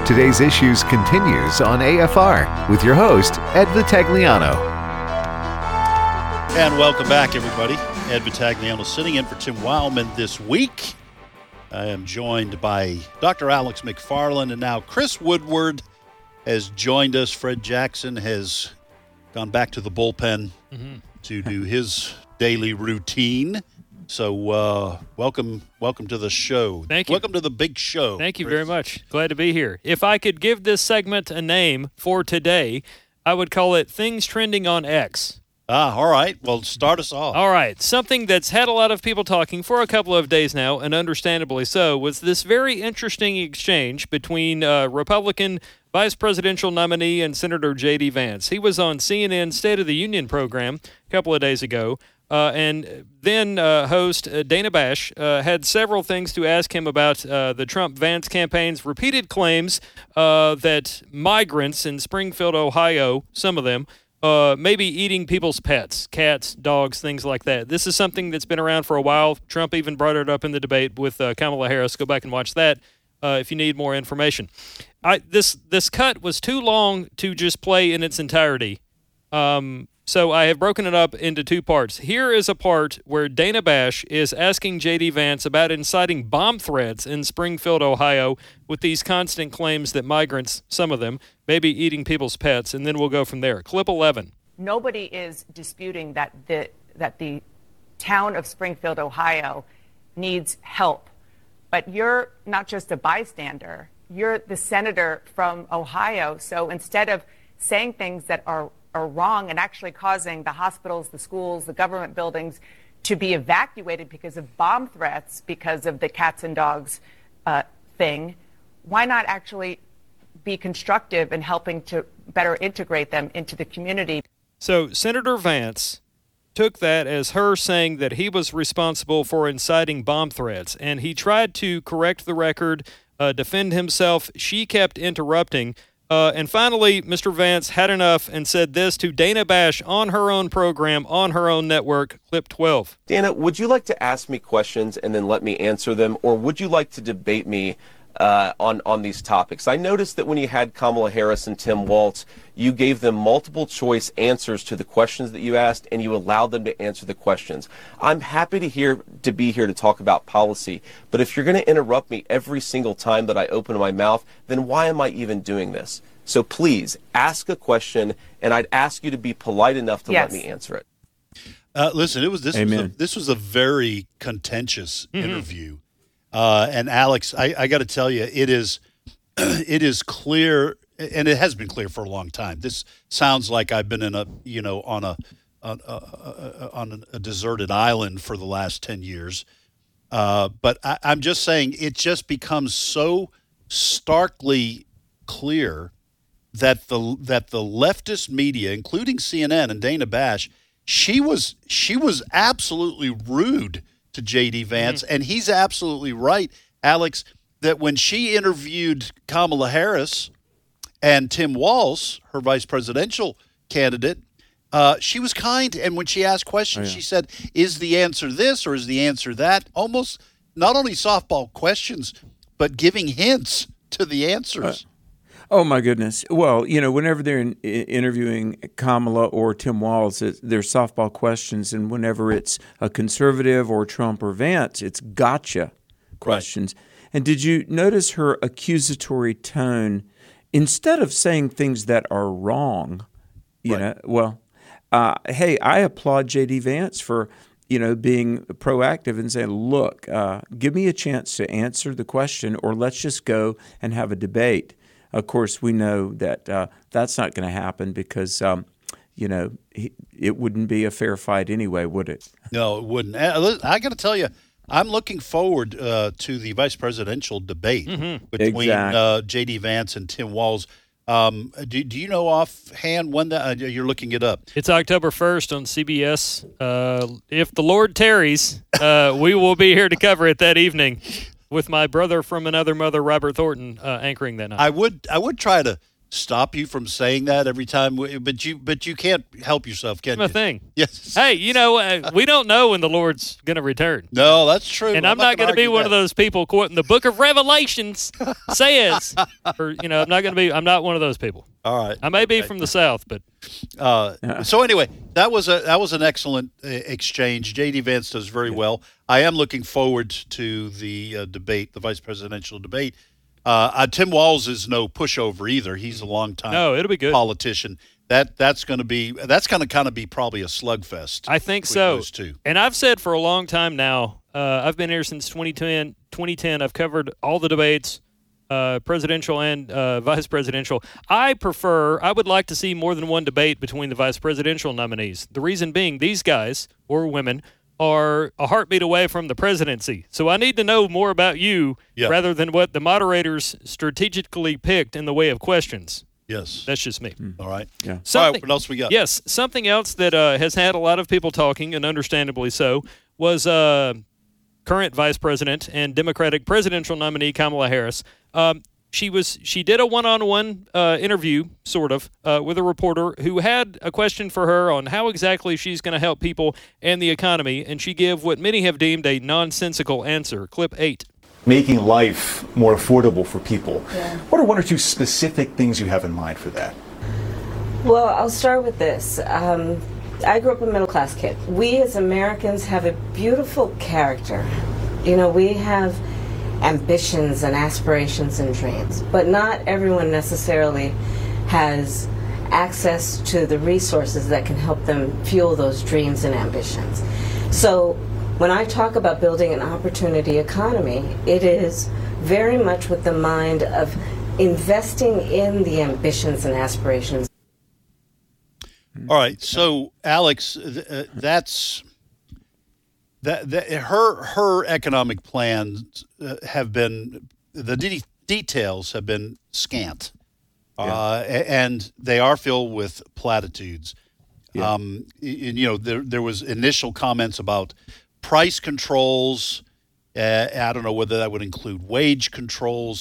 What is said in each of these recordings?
Today's Issues continues on AFR with your host, Ed Vitagliano. And welcome back, everybody. Ed Vitagliano sitting in for Tim Wildman this week. I am joined by Dr. Alex McFarland, and now Chris Woodward has joined us. Fred Jackson has gone back to the bullpen to do his daily routine. So welcome to the show. Thank you. Welcome to the big show. Thank you Chris. very much. Glad to be here. If I could give this segment a name for today, I would call it Things Trending on X. All right. Well, start us off. All right. Something that's had a lot of people talking for a couple of days now, and understandably so, was this very interesting exchange between Republican Vice Presidential nominee and Senator J.D. Vance. He was on CNN State of the Union program a couple of days ago, and then host Dana Bash had several things to ask him about the Trump-Vance campaign's repeated claims that migrants in Springfield, Ohio, some of them, maybe eating people's pets, cats, dogs, things like that. This is something that's been around for a while. Trump even brought it up in the debate with Kamala Harris. Go back and watch that if you need more information. This cut was too long to just play in its entirety. So I have broken it up into two parts. Here is a part where Dana Bash is asking J.D. Vance about inciting bomb threats in Springfield, Ohio, with these constant claims that migrants, some of them, may be eating people's pets, and then we'll go from there. Clip 11. Nobody is disputing that the town of Springfield, Ohio, needs help. But you're not just a bystander. You're the senator from Ohio. So instead of saying things that are wrong and actually causing the hospitals, the schools, the government buildings to be evacuated because of bomb threats, because of the cats and dogs thing, why not actually be constructive in helping to better integrate them into the community? So Senator Vance took that as her saying that he was responsible for inciting bomb threats, and he tried to correct the record, defend himself. She kept interrupting. And finally, Mr. Vance had enough and said this to Dana Bash on her own program, on her own network, clip 12. Dana, would you like to ask me questions and then let me answer them, or would you like to debate me on these topics? I noticed that when you had Kamala Harris and Tim Walz, you gave them multiple choice answers to the questions that you asked, and you allowed them to answer the questions. I'm happy to be here to talk about policy, but if you're going to interrupt me every single time that I open my mouth, then why am I even doing this? So please ask a question, and I'd ask you to be polite enough to let me answer it. Listen, this was a very contentious interview. And Alex, I got to tell you, it is clear, and it has been clear for a long time. This sounds like I've been on a deserted island for the last 10 years. But I'm just saying, it just becomes so starkly clear that the leftist media, including CNN and Dana Bash, she was absolutely rude to J.D. Vance, and he's absolutely right, Alex, that when she interviewed Kamala Harris and Tim Walz, her vice presidential candidate, she was kind, and when she asked questions, she said, is the answer this or is the answer that? Almost not only softball questions, but giving hints to the answers. Oh, my goodness. Well, whenever they're interviewing Kamala or Tim Walz, they're softball questions, and whenever it's a conservative or Trump or Vance, it's gotcha questions. Right. And did you notice her accusatory tone? Instead of saying things that are wrong, hey, I applaud J.D. Vance for, being proactive and saying, look, give me a chance to answer the question, or let's just go and have a debate. Of course, we know that that's not going to happen because, it wouldn't be a fair fight anyway, would it? No, it wouldn't. I got to tell you, I'm looking forward to the vice presidential debate between J.D. Vance and Tim Walz. Do you know offhand when that? You're looking it up. It's October 1st on CBS. If the Lord tarries, we will be here to cover it that evening, with my brother from another mother, Robert Thornton, anchoring that night. I would try to stop you from saying that every time? But you can't help yourself, can you? A thing. Yes. Hey, we don't know when the Lord's going to return. No, that's true. And I'm not going to be one of those people quoting the Book of Revelations says, or I'm not one of those people. All right. I may be from the South, but so anyway, that was an excellent exchange. J.D. Vance does very well. I am looking forward to the debate, the vice presidential debate. Tim Walz is no pushover either. He's a longtime it'll be good. politician. That's going to kind of be probably a slugfest. I think between so. Those two. And I've said for a long time now, I've been here since 2010. I've covered all the debates, presidential and vice presidential. I would like to see more than one debate between the vice presidential nominees. The reason being, these guys or women are a heartbeat away from the presidency. So I need to know more about you rather than what the moderators strategically picked in the way of questions. Yes. That's just me. All right. Yeah. All right, what else we got? Yes, something else that has had a lot of people talking, and understandably so, was current Vice President and Democratic presidential nominee Kamala Harris. She did a one-on-one interview, sort of, with a reporter who had a question for her on how exactly she's going to help people and the economy, and she gave what many have deemed a nonsensical answer. Clip 8. Making life more affordable for people. Yeah. What are one or two specific things you have in mind for that? Well, I'll start with this. I grew up a middle-class kid. We as Americans have a beautiful character. We have ambitions and aspirations and dreams, but not everyone necessarily has access to the resources that can help them fuel those dreams and ambitions. So when I talk about building an opportunity economy, it is very much with the mind of investing in the ambitions and aspirations. All right, so Alex, that's her economic plans have been, the details have been scant, and they are filled with platitudes. Yeah. There was initial comments about price controls. I don't know whether that would include wage controls.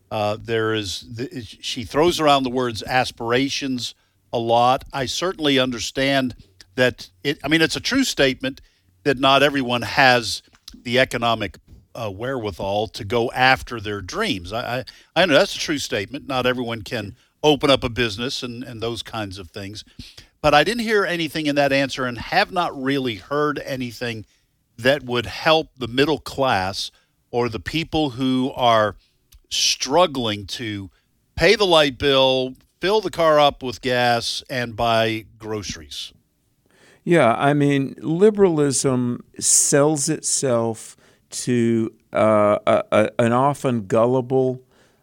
She throws around the words aspirations a lot. I certainly understand that it's a true statement that not everyone has the economic wherewithal to go after their dreams. I know that's a true statement. Not everyone can open up a business and those kinds of things. But I didn't hear anything in that answer and have not really heard anything that would help the middle class or the people who are struggling to pay the light bill, fill the car up with gas, and buy groceries. Yeah, liberalism sells itself to an often gullible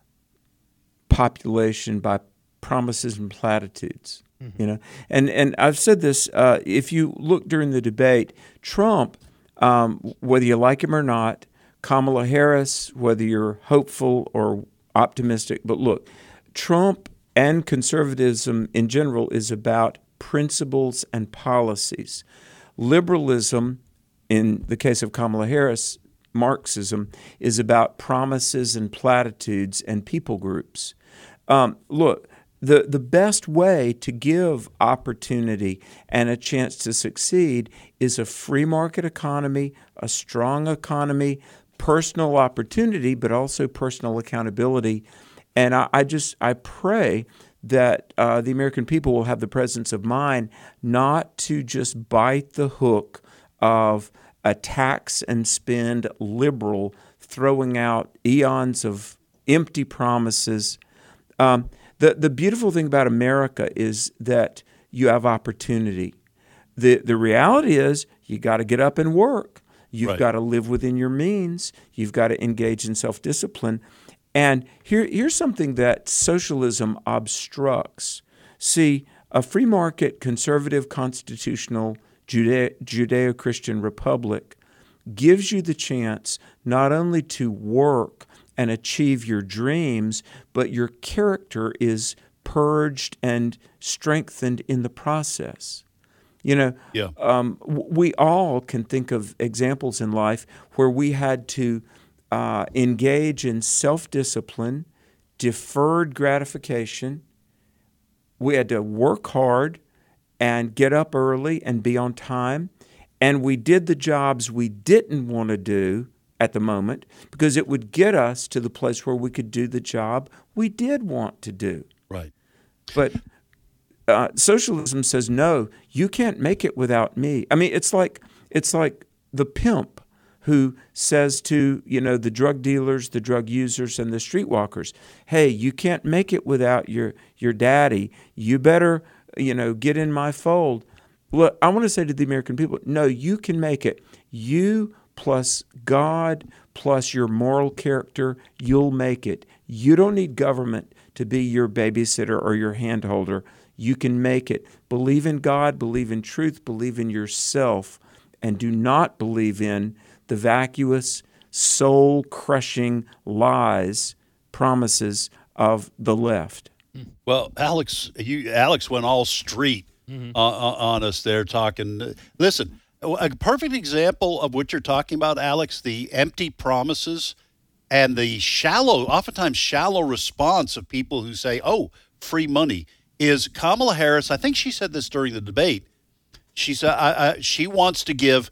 population by promises and platitudes. Mm-hmm. And I've said this. If you look during the debate, Trump, whether you like him or not, Kamala Harris, whether you're hopeful or optimistic, but look, Trump and conservatism in general is about principles and policies. Liberalism, in the case of Kamala Harris, Marxism, is about promises and platitudes and people groups. Look, the best way to give opportunity and a chance to succeed is a free market economy, a strong economy, personal opportunity, but also personal accountability. And I pray that the American people will have the presence of mind not to just bite the hook of a tax and spend liberal, throwing out eons of empty promises. The beautiful thing about America is that you have opportunity. The reality is you got to get up and work. You've got to live within your means. You've got to engage in self-discipline. And here's something that socialism obstructs. See, a free market, conservative, constitutional, Judeo-Christian republic gives you the chance not only to work and achieve your dreams, but your character is purged and strengthened in the process. We all can think of examples in life where we had to engage in self-discipline, deferred gratification, we had to work hard and get up early and be on time. And we did the jobs we didn't want to do at the moment because it would get us to the place where we could do the job we did want to do. Right. But socialism says, no, you can't make it without me. I mean, it's like the pimp who says to, the drug dealers, the drug users, and the streetwalkers, hey, you can't make it without your daddy. You better, get in my fold. Look, I want to say to the American people, no, you can make it. You plus God plus your moral character, you'll make it. You don't need government to be your babysitter or your handholder. You can make it. Believe in God, believe in truth, believe in yourself, and do not believe in the vacuous, soul-crushing lies, promises of the left. Well, Alex went all street on us there talking. Listen, a perfect example of what you're talking about, Alex, the empty promises and the oftentimes shallow response of people who say, oh, free money, is Kamala Harris. I think she said this during the debate. She said she wants to give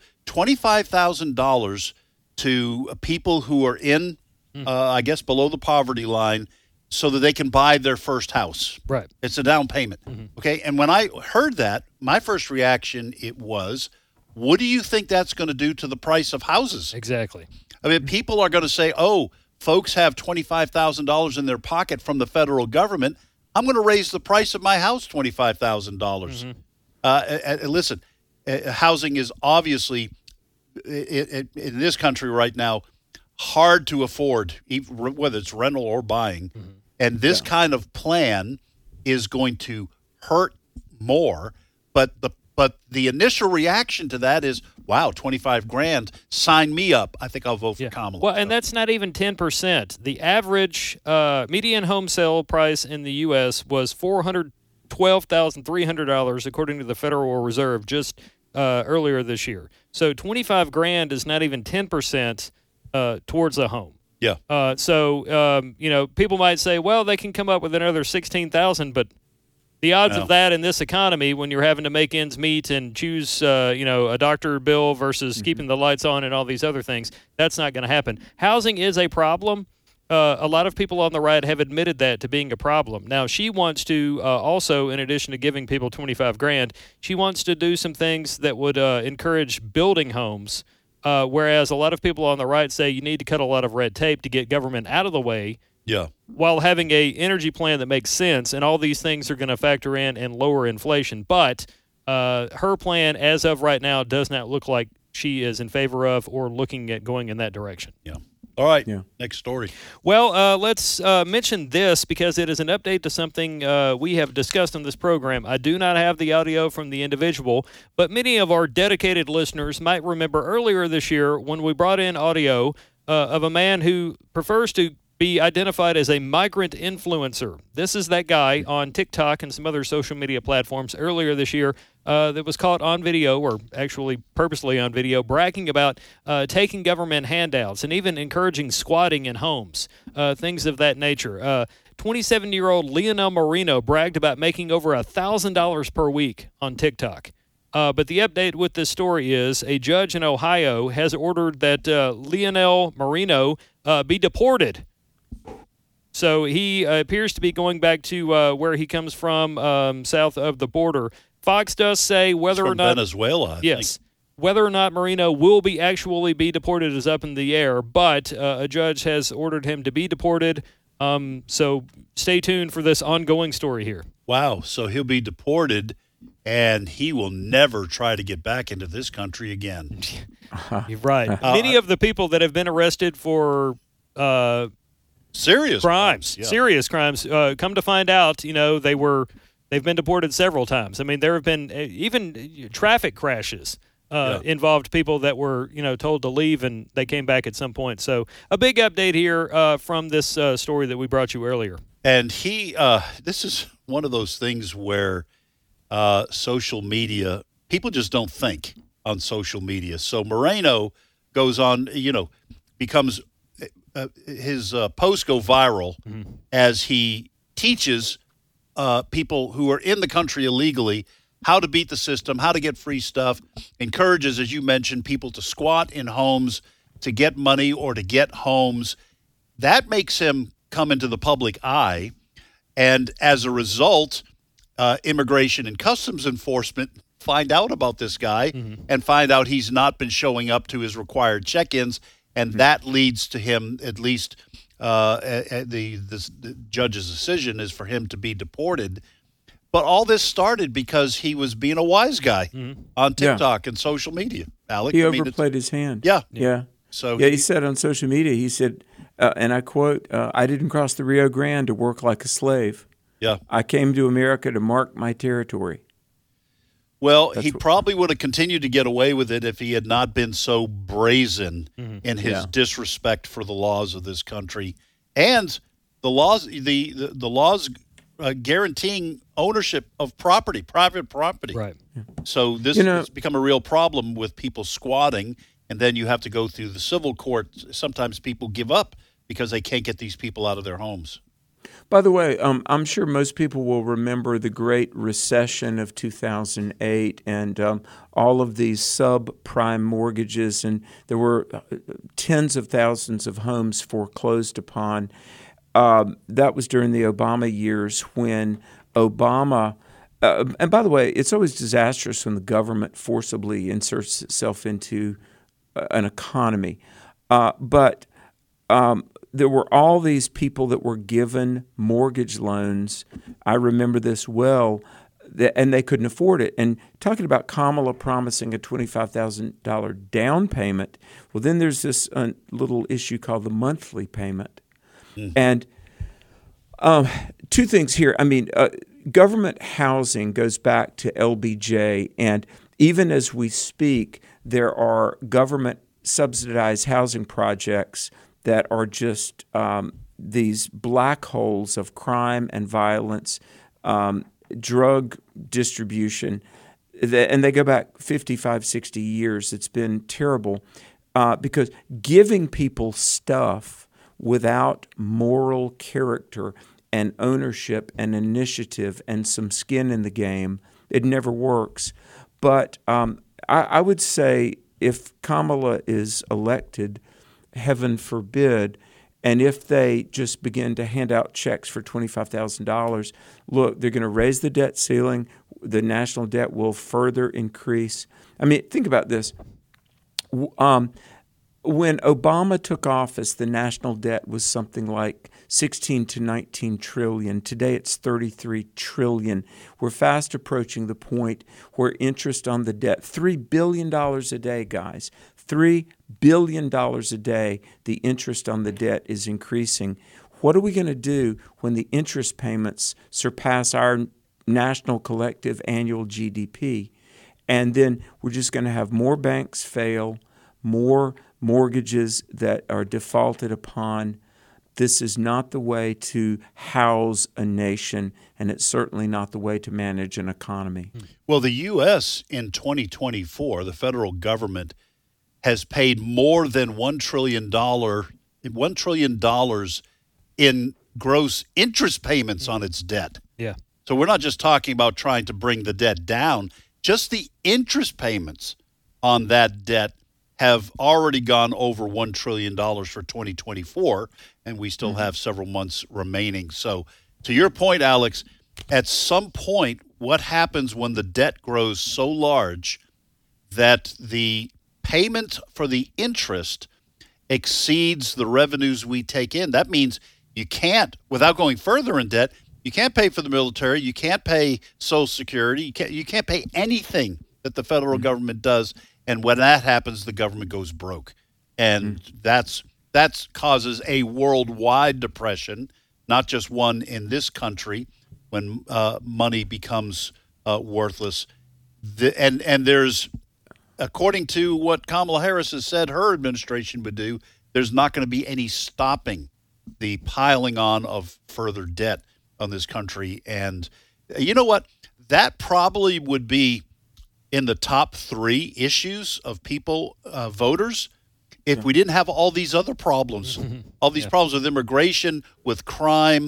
$25,000 to people who are in, I guess, below the poverty line so that they can buy their first house. Right. It's a down payment. Mm-hmm. Okay. And when I heard that, my first reaction, was, what do you think that's going to do to the price of houses? Exactly. I mean, people are going to say, oh, folks have $25,000 in their pocket from the federal government. I'm going to raise the price of my house $25,000. Mm-hmm. Listen, housing is obviously, in this country right now, hard to afford, whether it's rental or buying. Mm-hmm. And this kind of plan is going to hurt more. But the initial reaction to that is, wow, $25,000, sign me up. I think I'll vote for Kamala. Well, and that's not even 10%. The average median home sale price in the U.S. was $412,300, according to the Federal Reserve, just earlier this year. So $25,000 is not even 10% towards a home. Yeah. So people might say, well, they can come up with another $16,000, but the odds of that in this economy, when you're having to make ends meet and choose, a doctor bill versus keeping the lights on and all these other things, that's not going to happen. Housing is a problem. A lot of people on the right have admitted that to being a problem. Now, she wants to also, in addition to giving people $25,000, she wants to do some things that would encourage building homes. Whereas a lot of people on the right say you need to cut a lot of red tape to get government out of the way. Yeah. While having a energy plan that makes sense, and all these things are going to factor in and lower inflation. But her plan, as of right now, does not look like she is in favor of or looking at going in that direction. Yeah. All right. Yeah. Next story. Well, let's mention this because it is an update to something we have discussed on this program. I do not have the audio from the individual, but many of our dedicated listeners might remember earlier this year when we brought in audio of a man who prefers to be identified as a migrant influencer. This is that guy on TikTok and some other social media platforms earlier this year that was caught on video, or actually purposely on video, bragging about taking government handouts and even encouraging squatting in homes, things of that nature. 27-year-old Leonel Marino bragged about making over $1,000 per week on TikTok. But the update with this story is a judge in Ohio has ordered that Leonel Marino be deported. So he appears to be going back to where he comes from, south of the border. Fox does say whether or not Venezuela. I think. Whether or not Marino will actually be deported is up in the air. But a judge has ordered him to be deported. So stay tuned for this ongoing story here. Wow. So he'll be deported, and he will never try to get back into this country again. You're right. Many of the people that have been arrested for serious crimes. Serious crimes. Come to find out, they've been deported several times. I mean, there have been even traffic crashes involved people that were, told to leave, and they came back at some point. So a big update here from this story that we brought you earlier. And this is one of those things where social media, people just don't think on social media. So Moreno goes on, becomes his posts go viral as he teaches people who are in the country illegally how to beat the system, how to get free stuff, encourages, as you mentioned, people to squat in homes to get money or to get homes. That makes him come into the public eye. And as a result, Immigration and Customs Enforcement find out about this guy and find out he's not been showing up to his required check-ins. And that leads to him, at least the judge's decision is for him to be deported. But all this started because he was being a wise guy on TikTok and social media, Alex. He overplayed his hand. Yeah. So he said on social media, he said, and I quote, "I didn't cross the Rio Grande to work like a slave. Yeah. I came to America to mark my territory." Well, he probably would have continued to get away with it if he had not been so brazen in his disrespect for the laws of this country and the laws, the laws guaranteeing ownership of property, private property. Right. So this has become a real problem with people squatting, and then you have to go through the civil court. Sometimes people give up because they can't get these people out of their homes. By the way, I'm sure most people will remember the Great Recession of 2008 and all of these subprime mortgages, and there were tens of thousands of homes foreclosed upon. That was during the Obama years when Obama and by the way, it's always disastrous when the government forcibly inserts itself into an economy. But there were all these people that were given mortgage loans. I remember this well, and they couldn't afford it. And talking about Kamala promising a $25,000 down payment, well, then there's this little issue called the monthly payment. And two things here. I mean, government housing goes back to LBJ, and even as we speak, there are government subsidized housing projects that are just these black holes of crime and violence, drug distribution, and they go back 55, 60 years. It's been terrible because giving people stuff without moral character and ownership and initiative and some skin in the game, it never works. But I would say if Kamala is elected, heaven forbid, and if they just begin to hand out checks for $25,000, look, they're going to raise the debt ceiling. The national debt will further increase. I mean, think about this. When Obama took office, the national debt was something like 16 to 19 trillion. Today it's 33 trillion. We're fast approaching the point where interest on the debt, $3 billion a day, guys, $3 billion a day, the interest on the debt is increasing. What are we going to do when the interest payments surpass our national collective annual GDP? And then we're just going to have more banks fail, more mortgages that are defaulted upon. This is not the way to house a nation, and it's certainly not the way to manage an economy. Well, the U.S. in 2024, the federal government has paid more than $1 trillion in gross interest payments on its debt. Yeah. So we're not just talking about trying to bring the debt down. Just the interest payments on that debt have already gone over $1 trillion for 2024, and we still have several months remaining. So to your point, Alex, at some point, what happens when the debt grows so large that the payment for the interest exceeds the revenues we take in? That means you can't, without going further in debt, you can't pay for the military, you can't pay Social Security, you can't pay anything that the federal government does. And when that happens, the government goes broke. And that causes a worldwide depression, not just one in this country, when money becomes worthless. And there's, according to what Kamala Harris has said her administration would do, there's not going to be any stopping the piling on of further debt on this country. And you know what? That probably would be in the top 3 issues of people, voters, if we didn't have all these other problems, all these problems with immigration, with crime,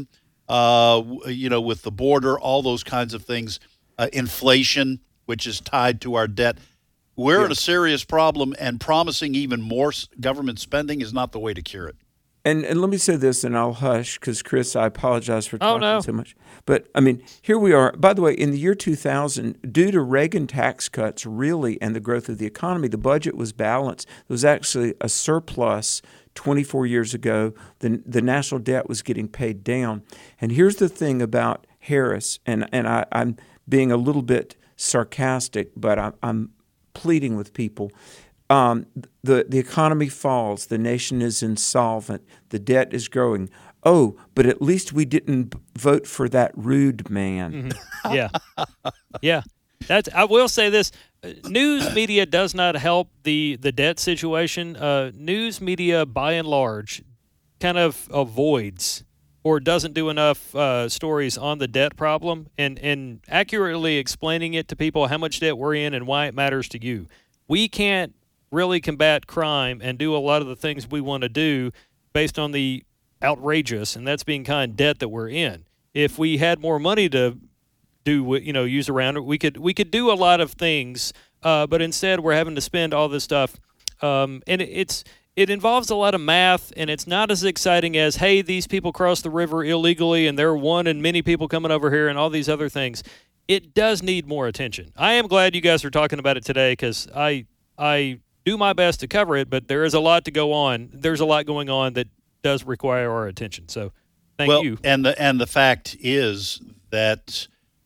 with the border, all those kinds of things, inflation, which is tied to our debt. We're in a serious problem, and promising even more government spending is not the way to cure it. And let me say this, and I'll hush, because, Chris, I apologize for talking so much. But, I mean, here we are. By the way, in the year 2000, due to Reagan tax cuts, really, and the growth of the economy, the budget was balanced. There was actually a surplus 24 years ago. The national debt was getting paid down. And here's the thing about Harris, and I'm being a little bit sarcastic, but I'm pleading with people. The economy falls. The nation is insolvent. The debt is growing. Oh, but at least we didn't vote for that rude man. Mm-hmm. Yeah. I will say this. News media does not help the debt situation. News media, by and large, kind of avoids or doesn't do enough stories on the debt problem and accurately explaining it to people how much debt we're in and why it matters to you. We can't really combat crime and do a lot of the things we want to do based on the outrageous, and that's being kind, debt that we're in. If we had more money to do, use around it, we could do a lot of things, but instead we're having to spend all this stuff, and it involves a lot of math, and it's not as exciting as, hey, these people crossed the river illegally, and there are one and many people coming over here, and all these other things. It does need more attention. I am glad you guys are talking about it today, because I do my best to cover it, but there is a lot to go on. There's a lot going on that does require our attention. So thank you. And the fact is that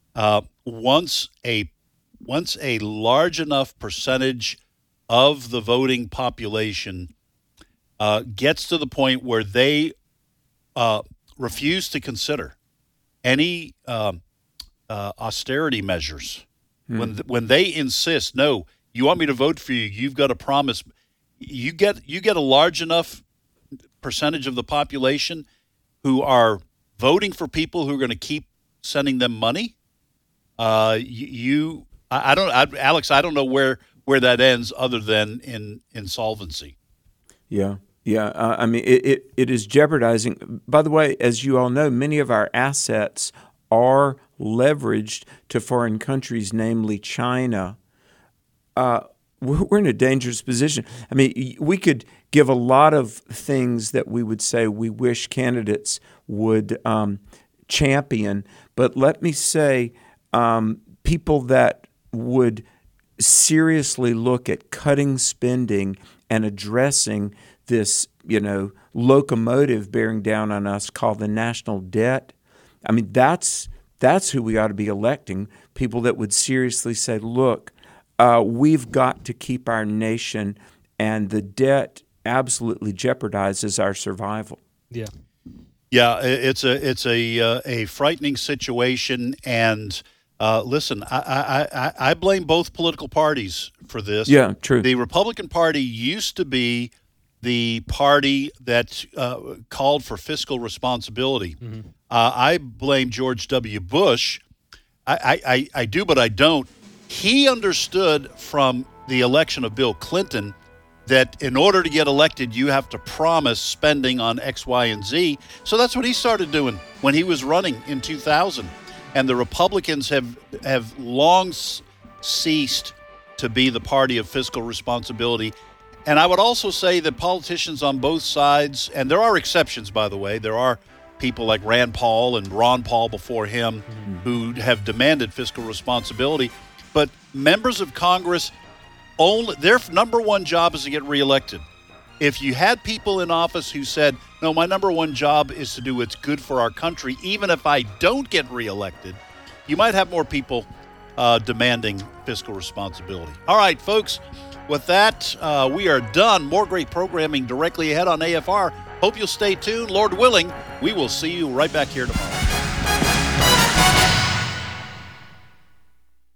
once a large enough percentage of the voting population gets to the point where they refuse to consider any austerity measures, when they insist, no, you want me to vote for you, you've got to promise. You get a large enough percentage of the population who are voting for people who are going to keep sending them money. Alex, I don't know where that ends other than in insolvency. Yeah. I mean, it is jeopardizing. By the way, as you all know, many of our assets are leveraged to foreign countries, namely China. We're in a dangerous position. I mean, we could give a lot of things that we would say we wish candidates would champion, but let me say people that would seriously look at cutting spending and addressing this, locomotive bearing down on us called the national debt. I mean, that's who we ought to be electing, people that would seriously say, look, we've got to keep our nation, and the debt absolutely jeopardizes our survival. Yeah. Yeah, it's a frightening situation, and listen, I blame both political parties for this. Yeah, true. The Republican Party used to be the party that called for fiscal responsibility. Mm-hmm. I blame George W. Bush. I do, but I don't. He understood from the election of Bill Clinton that in order to get elected, you have to promise spending on X, Y, and Z. So that's what he started doing when he was running in 2000. And the Republicans have long ceased to be the party of fiscal responsibility. And I would also say that politicians on both sides, and there are exceptions, by the way, there are people like Rand Paul and Ron Paul before him who have demanded fiscal responsibility. But members of Congress, their number one job is to get reelected. If you had people in office who said, no, my number one job is to do what's good for our country, even if I don't get reelected, you might have more people demanding fiscal responsibility. All right, folks, with that, we are done. More great programming directly ahead on AFR. Hope you'll stay tuned. Lord willing, we will see you right back here tomorrow.